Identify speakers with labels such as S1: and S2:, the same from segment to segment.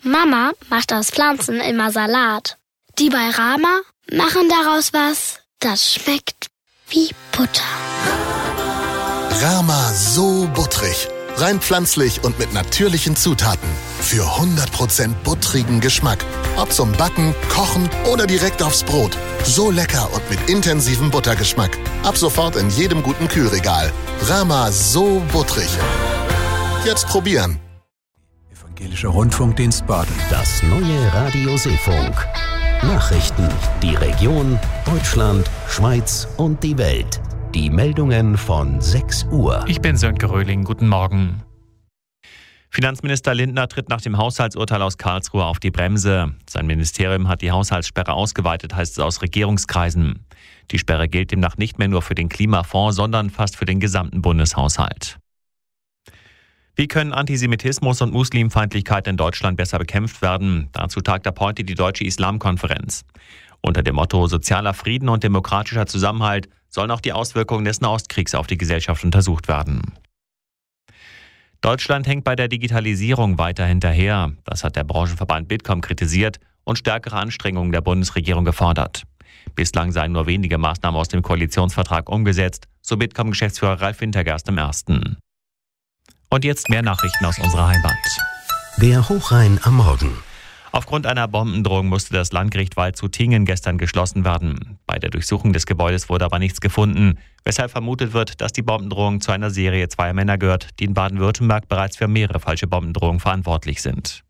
S1: Mama macht aus Pflanzen immer Salat. Die bei Rama machen daraus was, das schmeckt wie Butter.
S2: Rama so butterig. Rein pflanzlich und mit natürlichen Zutaten. Für 100% buttrigen Geschmack. Ob zum Backen, Kochen oder direkt aufs Brot. So lecker und mit intensivem Buttergeschmack. Ab sofort in jedem guten Kühlregal. Rama so butterig. Jetzt probieren.
S3: Evangelischer Rundfunkdienst Baden.
S4: Das neue Radio Seefunk. Nachrichten, die Region, Deutschland, Schweiz und die Welt. Die Meldungen von 6 Uhr.
S5: Ich bin Sönke Röhling, guten Morgen. Finanzminister Lindner tritt nach dem Haushaltsurteil aus Karlsruhe auf die Bremse. Sein Ministerium hat die Haushaltssperre ausgeweitet, heißt es aus Regierungskreisen. Die Sperre gilt demnach nicht mehr nur für den Klimafonds, sondern fast für den gesamten Bundeshaushalt. Wie können Antisemitismus und Muslimfeindlichkeit in Deutschland besser bekämpft werden? Dazu tagt ab heute die Deutsche Islamkonferenz. Unter dem Motto sozialer Frieden und demokratischer Zusammenhalt sollen auch die Auswirkungen des Nahostkriegs auf die Gesellschaft untersucht werden. Deutschland hängt bei der Digitalisierung weiter hinterher. Das hat der Branchenverband Bitkom kritisiert und stärkere Anstrengungen der Bundesregierung gefordert. Bislang seien nur wenige Maßnahmen aus dem Koalitionsvertrag umgesetzt, so Bitkom-Geschäftsführer Ralf Wintergerst im Ersten. Und jetzt mehr Nachrichten aus unserer Heimat.
S4: Der Hochrhein am Morgen.
S5: Aufgrund einer Bombendrohung musste das Landgericht Waldshut-Tiengen gestern geschlossen werden. Bei der Durchsuchung des Gebäudes wurde aber nichts gefunden, weshalb vermutet wird, dass die Bombendrohung zu einer Serie zweier Männer gehört, die in Baden-Württemberg bereits für mehrere falsche Bombendrohungen verantwortlich sind.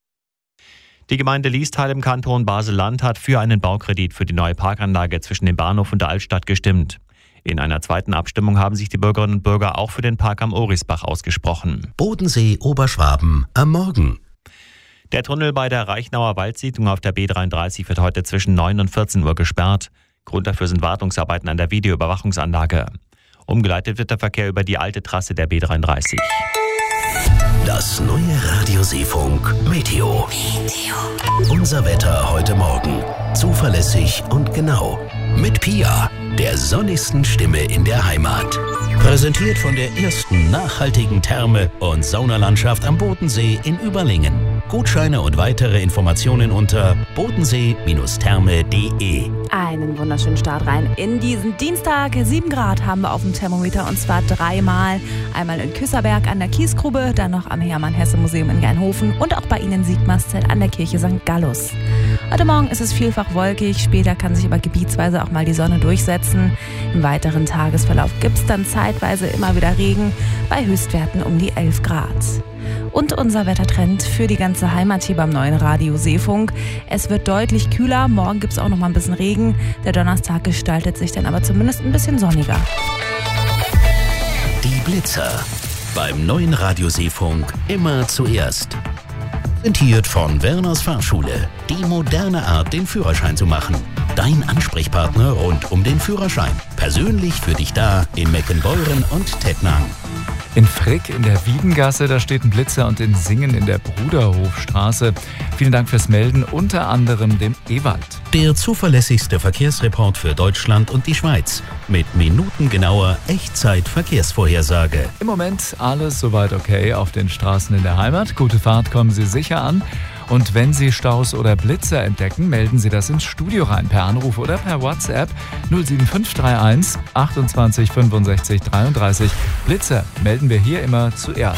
S5: Die Gemeinde Liestal im Kanton Basel-Land hat für einen Baukredit für die neue Parkanlage zwischen dem Bahnhof und der Altstadt gestimmt. In einer zweiten Abstimmung haben sich die Bürgerinnen und Bürger auch für den Park am Orisbach ausgesprochen.
S4: Bodensee, Oberschwaben am Morgen.
S5: Der Tunnel bei der Reichnauer Waldsiedlung auf der B33 wird heute zwischen 9 und 14 Uhr gesperrt. Grund dafür sind Wartungsarbeiten an der Videoüberwachungsanlage. Umgeleitet wird der Verkehr über die alte Trasse der B33.
S4: Das neue Radio Seefunk Meteo. Unser Wetter heute Morgen. Zuverlässig und genau. Mit Pia, der sonnigsten Stimme in der Heimat. Präsentiert von der ersten nachhaltigen Therme- und Saunalandschaft am Bodensee in Überlingen. Gutscheine und weitere Informationen unter bodensee-therme.de.
S6: Einen wunderschönen Start rein in diesen Dienstag. 7 Grad haben wir auf dem Thermometer und zwar 3-mal. Einmal in Küsserberg an der Kiesgrube, dann noch am Hermann-Hesse-Museum in Geinhofen und auch bei Ihnen in Sigmarsfeld an der Kirche St. Gallus. Heute Morgen ist es vielfach wolkig, später kann sich aber gebietsweise auch mal die Sonne durchsetzen. Im weiteren Tagesverlauf gibt es dann zeitweise immer wieder Regen bei Höchstwerten um die 11 Grad. Und unser Wettertrend für die ganze Heimat hier beim neuen Radio Seefunk. Es wird deutlich kühler, morgen gibt es auch noch mal ein bisschen Regen. Der Donnerstag gestaltet sich dann aber zumindest ein bisschen sonniger.
S4: Die Blitzer. Beim neuen Radio Seefunk immer zuerst. Präsentiert von Werners Fahrschule. Die moderne Art, den Führerschein zu machen. Dein Ansprechpartner rund um den Führerschein. Persönlich für dich da in Meckenbeuren und Tettnang.
S7: In Frick in der Wiedengasse, da steht ein Blitzer, und in Singen in der Bruderhofstraße. Vielen Dank fürs Melden, unter anderem dem Ewald.
S4: Der zuverlässigste Verkehrsreport für Deutschland und die Schweiz. Mit minutengenauer Echtzeit-Verkehrsvorhersage.
S7: Im Moment alles soweit okay auf den Straßen in der Heimat. Gute Fahrt, kommen Sie sicher an. Und wenn Sie Staus oder Blitzer entdecken, melden Sie das ins Studio rein, per Anruf oder per WhatsApp 07531 28 65 33. Blitzer melden wir hier immer zuerst.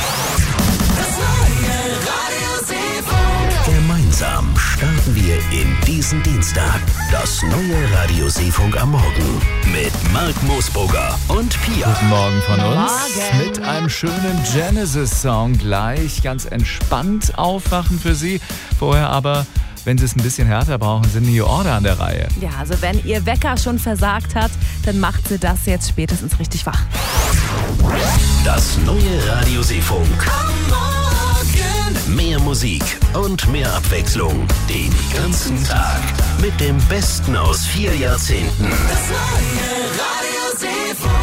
S4: Gemeinsam starten wir in diesen Dienstag. Das neue Radio Seefunk am Morgen mit Mark Moosburger und Pia.
S7: Guten Morgen von uns.
S6: Morgen.
S7: Mit einem schönen Genesis-Song gleich. Ganz entspannt aufwachen für Sie. Vorher aber, wenn Sie es ein bisschen härter brauchen, sind New Order an der Reihe.
S6: Ja, also wenn Ihr Wecker schon versagt hat, dann macht sie das jetzt spätestens richtig wach.
S4: Das neue Radio Seefunk. Mehr Musik und mehr Abwechslung den ganzen Tag mit dem Besten aus 4 Jahrzehnten.
S8: Das neue Radio Seefunk.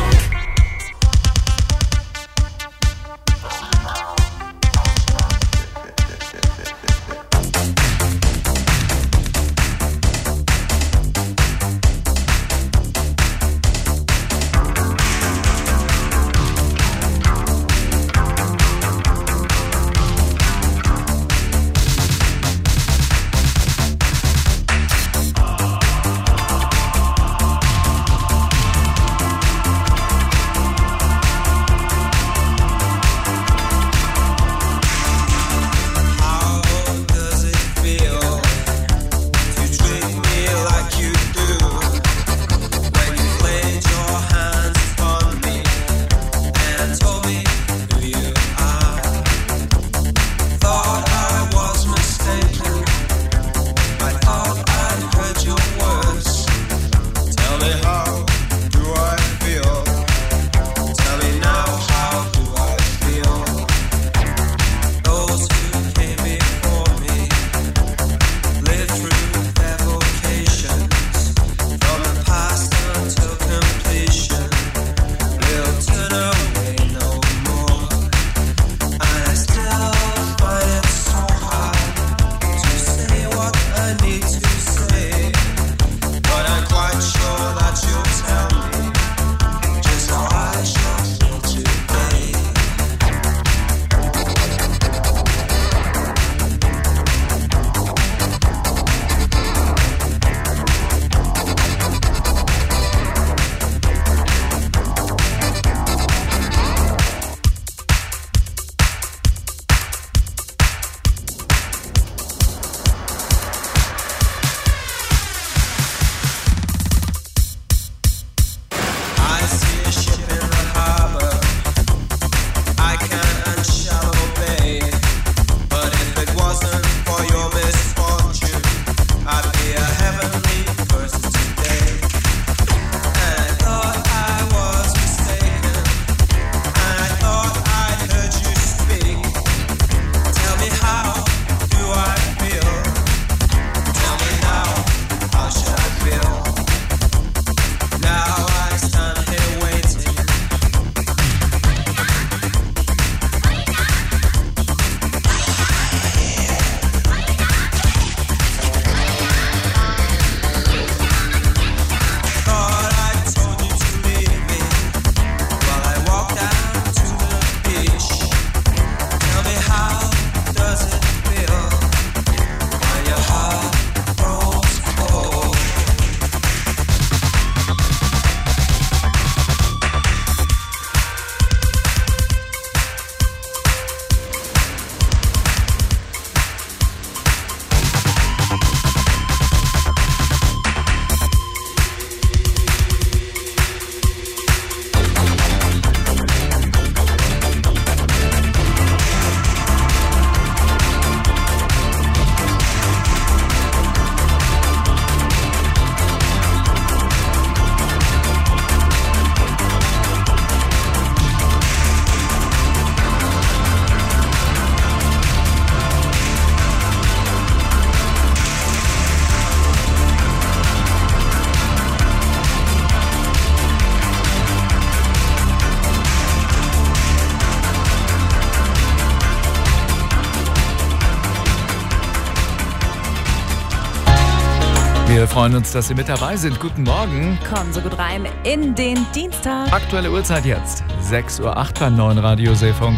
S7: Wir freuen uns, dass Sie mit dabei sind. Guten Morgen.
S6: Kommen Sie gut rein in den Dienstag.
S7: Aktuelle Uhrzeit jetzt. 6:08 Uhr beim neuen Radio Seefunk.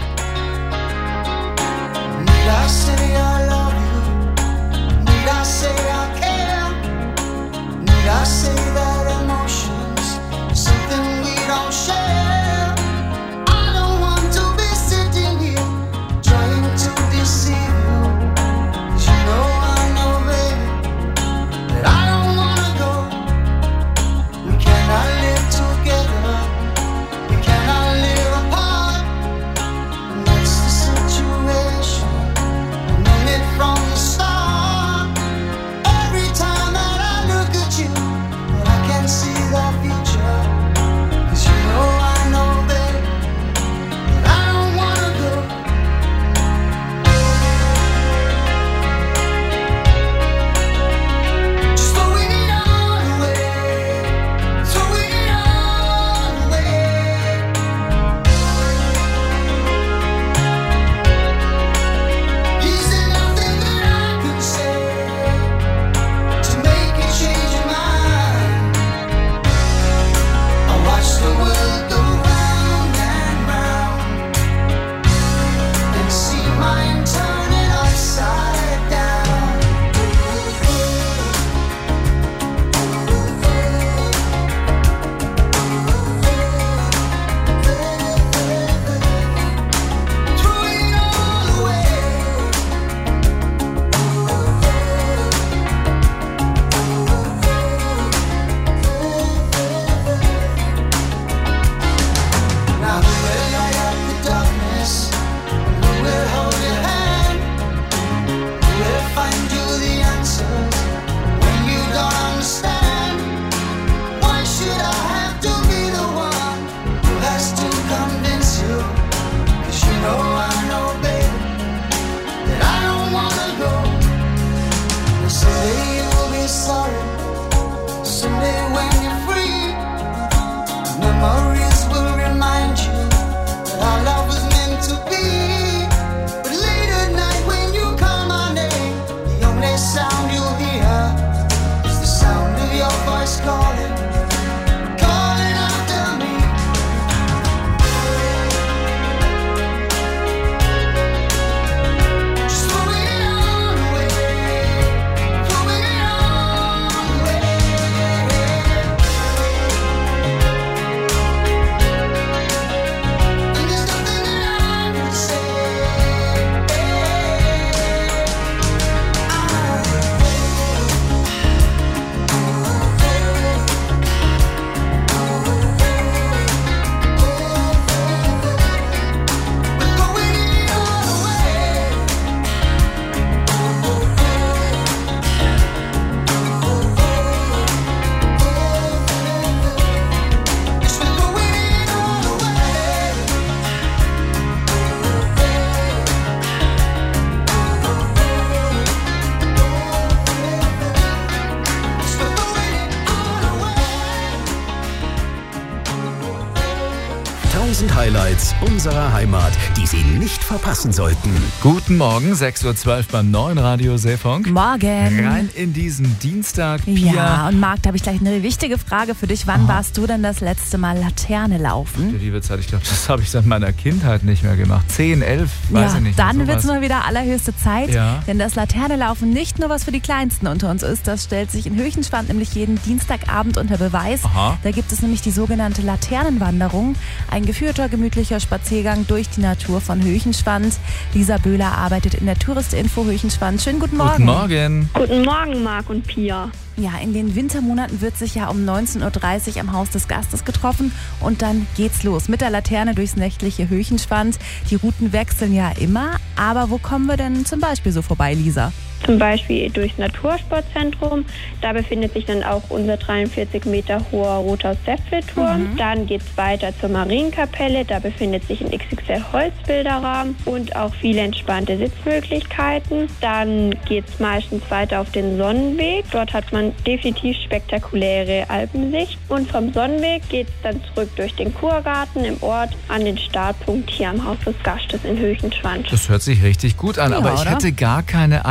S4: Highlights unserer Heimat, die Sie nicht verpassen sollten.
S7: Guten Morgen, 6:12 Uhr beim neuen Radio Seefunk.
S6: Morgen.
S7: Rein in diesen Dienstag. Pia.
S6: Ja, und Marc, da habe ich gleich eine wichtige Frage für dich. Wann warst du denn das letzte Mal Laterne laufen?
S7: Die liebe Zeit, ich glaube, das habe ich seit meiner Kindheit nicht mehr gemacht. 10, 11, weiß ich nicht.
S6: Dann wird es mal wieder allerhöchste Zeit,
S7: ja.
S6: Denn das Laternelaufen nicht nur was für die Kleinsten unter uns ist, das stellt sich in Höchenschwand nämlich jeden Dienstagabend unter Beweis.
S7: Aha.
S6: Da gibt es nämlich die sogenannte Laternenwanderung, ein geführter, gemütlicher Spaziergang durch die Natur von Höchenschwand. Lisa Böhler arbeitet in der Touristinfo Höchenschwand. Schönen guten Morgen.
S7: Guten Morgen.
S9: Guten Morgen, Marc und Pia.
S6: Ja, in den Wintermonaten wird sich ja um 19:30 Uhr am Haus des Gastes getroffen und dann geht's los mit der Laterne durchs nächtliche Höchenschwand. Die Routen wechseln ja immer, aber wo kommen wir denn zum Beispiel so vorbei, Lisa?
S9: Zum Beispiel durchs Natursportzentrum. Da befindet sich dann auch unser 43 Meter hoher Rothaus-Säpfle-Turm. Dann geht es weiter zur Marienkapelle. Da befindet sich ein XXL Holzbilderrahmen und auch viele entspannte Sitzmöglichkeiten. Dann geht es meistens weiter auf den Sonnenweg. Dort hat man definitiv spektakuläre Alpensicht. Und vom Sonnenweg geht es dann zurück durch den Kurgarten im Ort an den Startpunkt hier am Haus des Gastes in Höchenschwand.
S7: Das hört sich richtig gut an,
S6: Ja,
S7: aber ich
S6: oder?
S7: hätte gar keine eigene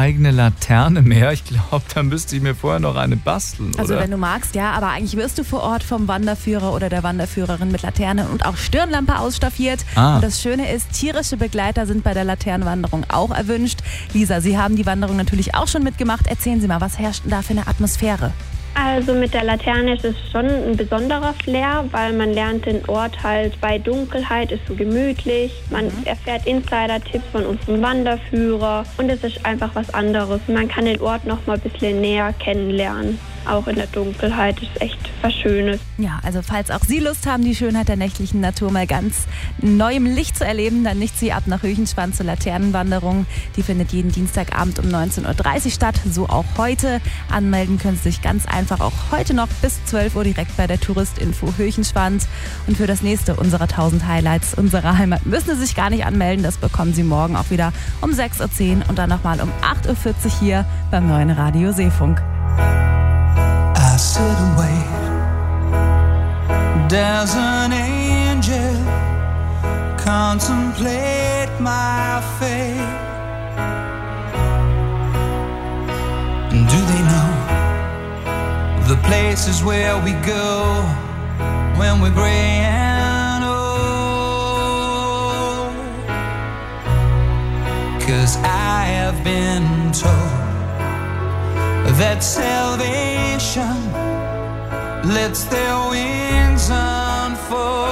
S7: Laterne mehr. Ich glaube, da müsste ich mir vorher noch eine basteln, oder?
S6: Also wenn du magst, ja, aber eigentlich wirst du vor Ort vom Wanderführer oder der Wanderführerin mit Laterne und auch Stirnlampe ausstaffiert. Und das Schöne ist, tierische Begleiter sind bei der Laternenwanderung auch erwünscht. Lisa, Sie haben die Wanderung natürlich auch schon mitgemacht. Erzählen Sie mal, was herrscht denn da für eine Atmosphäre?
S9: Also mit der Laterne ist es schon ein besonderer Flair, weil man lernt den Ort halt bei Dunkelheit, ist so gemütlich. Man erfährt Insider-Tipps von unserem Wanderführer und es ist einfach was anderes. Man kann den Ort noch mal ein bisschen näher kennenlernen. Auch in der Dunkelheit ist echt was Schönes.
S6: Ja, also falls auch Sie Lust haben, die Schönheit der nächtlichen Natur mal ganz neuem Licht zu erleben, dann nicht Sie ab nach Rüchenschwanz zur Laternenwanderung. Die findet jeden Dienstagabend um 19.30 Uhr statt, so auch heute. Anmelden können Sie sich ganz einfach auch heute noch bis 12 Uhr direkt bei der Touristinfo Rüchenschwanz. Und für das nächste unserer 1000 Highlights unserer Heimat müssen Sie sich gar nicht anmelden. Das bekommen Sie morgen auch wieder um 6.10 Uhr und dann nochmal um 8.40 Uhr hier beim neuen Radio Seefunk.
S8: I sit and wait. There's an angel, contemplate my fate. And do they know the places where we go when we're gray and old? 'Cause I have been told that salvation lets their wings unfold.